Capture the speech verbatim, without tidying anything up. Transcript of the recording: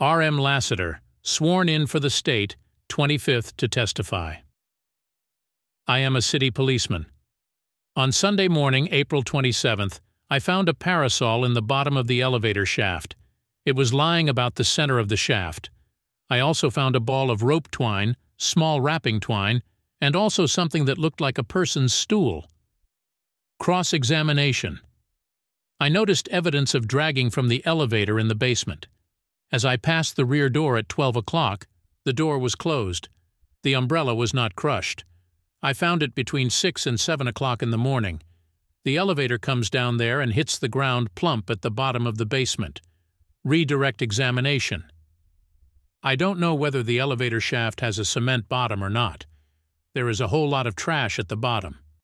R M Lassiter, sworn in for the state, twenty-fifth to testify. I am a city policeman. On Sunday morning, April twenty-seventh, I found a parasol in the bottom of the elevator shaft. It was lying about the center of the shaft. I also found a ball of rope twine, small wrapping twine, and also something that looked like a person's stool. Cross-examination. I noticed evidence of dragging from the elevator in the basement. As I passed the rear door at twelve o'clock, the door was closed. The umbrella was not crushed. I found it between six and seven o'clock in the morning. The elevator comes down there and hits the ground plump at the bottom of the basement. Redirect examination. I don't know whether the elevator shaft has a cement bottom or not. There is a whole lot of trash at the bottom.